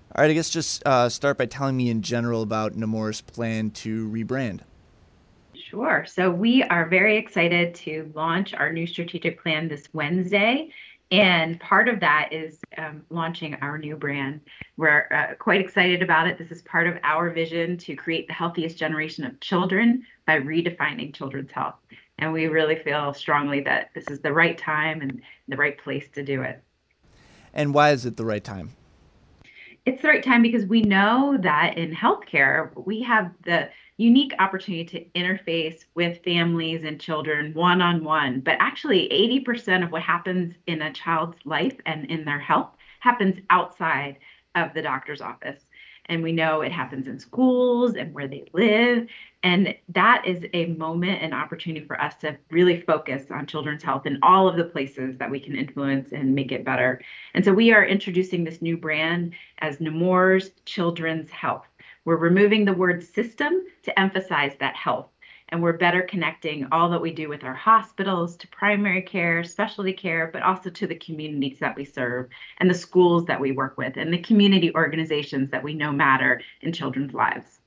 All right, I guess just start by telling me in general about Nemours' plan to rebrand. Sure. So we are very excited to launch our new strategic plan this Wednesday. And part of that is launching our new brand. We're quite excited about it. This is part of our vision to create the healthiest generation of children by redefining children's health. And we really feel strongly that this is the right time and the right place to do it. And why is it the right time? It's the right time because we know that in healthcare, we have the unique opportunity to interface with families and children one on one. But actually, 80% of what happens in a child's life and in their health happens outside of the doctor's office. And we know it happens in schools and where they live. And that is a moment and opportunity for us to really focus on children's health in all of the places that we can influence and make it better. And so we are introducing this new brand as Nemours Children's Health. We're removing the word system to emphasize that health. And we're better connecting all that we do with our hospitals to primary care, specialty care, but also to the communities that we serve and the schools that we work with and the community organizations that we know matter in children's lives.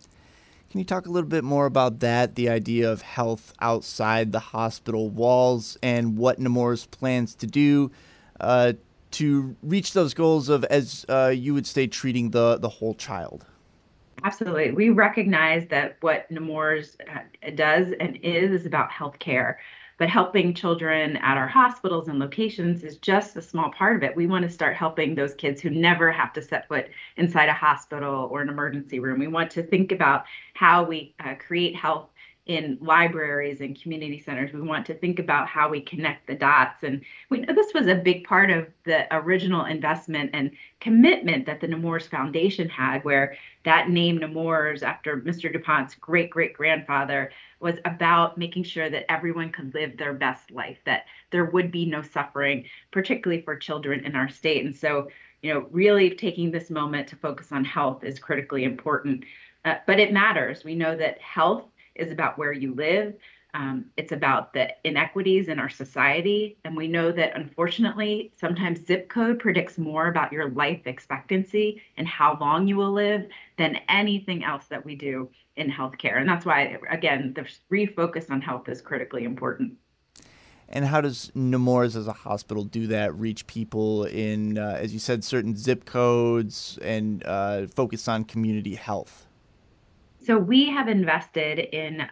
Can you talk a little bit more about that, the idea of health outside the hospital walls, and what Nemours plans to do uh, to reach those goals of, as you would say, treating the whole child? Absolutely. We recognize that what Nemours does and is about healthcare, but helping children at our hospitals and locations is just a small part of it. We want to start helping those kids who never have to set foot inside a hospital or an emergency room. We want to think about how we create health in libraries and community centers. We want to think about how we connect the dots. And we know this was a big part of the original investment and commitment that the Nemours Foundation had, where that name Nemours, after Mr. DuPont's great great grandfather, was about making sure that everyone could live their best life, that there would be no suffering, particularly for children in our state. And so, really taking this moment to focus on health is critically important. But it matters. We know that health is about where you live. It's about the inequities in our society. And we know that unfortunately, sometimes zip code predicts more about your life expectancy and how long you will live than anything else that we do in healthcare. And that's why, again, the refocus on health is critically important. And how does Nemours as a hospital do that? Reach people in, as you said, certain zip codes and focus on community health? So we have invested in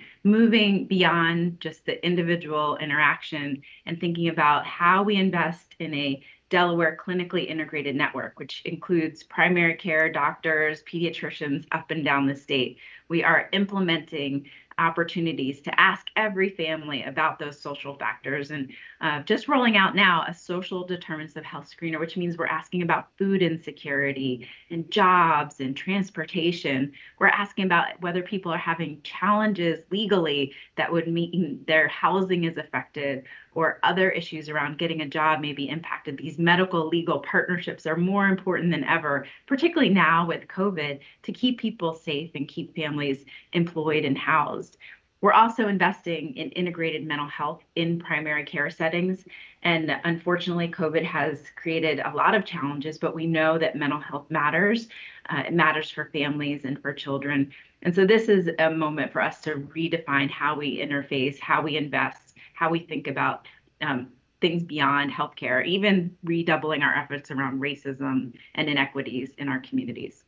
moving beyond just the individual interaction and thinking about how we invest in a Delaware clinically integrated network, which includes primary care doctors, pediatricians up and down the state. We are implementing opportunities to ask every family about those social factors and just rolling out now a social determinants of health screener, which means we're asking about food insecurity and jobs and transportation. We're asking about whether people are having challenges legally that would mean their housing is affected or other issues around getting a job may be impacted. These medical legal partnerships are more important than ever, particularly now with COVID, to keep people safe and keep families employed and housed. We're also investing in integrated mental health in primary care settings. And unfortunately, COVID has created a lot of challenges, but we know that mental health matters. It matters for families and for children. And so this is a moment for us to redefine how we interface, how we invest, how we think about things beyond healthcare, even redoubling our efforts around racism and inequities in our communities.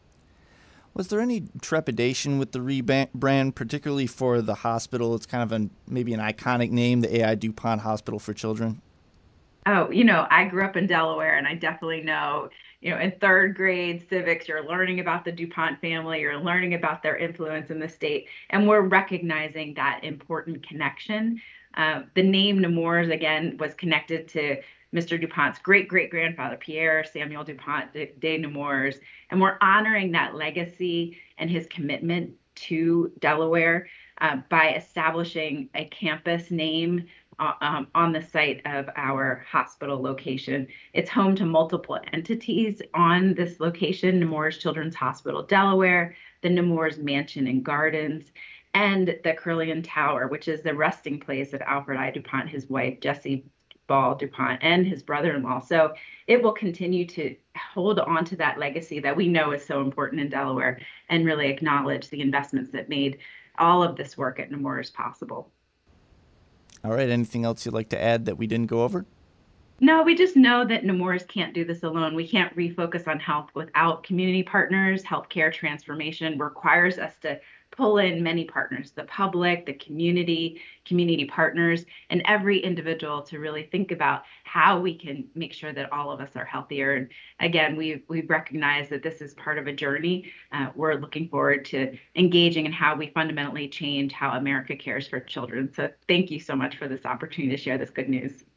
Was there any trepidation with the rebrand, particularly for the hospital? It's kind of maybe an iconic name, the AI DuPont Hospital for Children. Oh, I grew up in Delaware and I definitely know, in third grade civics, you're learning about the DuPont family, you're learning about their influence in the state, and we're recognizing that important connection. The name Nemours, again, was connected to Mr. DuPont's great great grandfather, Pierre Samuel DuPont de Nemours, and we're honoring that legacy and his commitment to Delaware by establishing a campus name on the site of our hospital location. It's home to multiple entities on this location: Nemours Children's Hospital, Delaware, the Nemours Mansion and Gardens, and the Curlian Tower, which is the resting place of Alfred I. DuPont, his wife, Jessie Ball DuPont and his brother-in-law. So it will continue to hold on to that legacy that we know is so important in Delaware and really acknowledge the investments that made all of this work at Nemours possible. All right. Anything else you'd like to add that we didn't go over? No, we just know that Nemours can't do this alone. We can't refocus on health without community partners. Healthcare transformation requires us to pull in many partners, the public, the community, community partners, and every individual to really think about how we can make sure that all of us are healthier. And again, we recognize that this is part of a journey. We're looking forward to engaging in how we fundamentally change how America cares for children. So thank you so much for this opportunity to share this good news.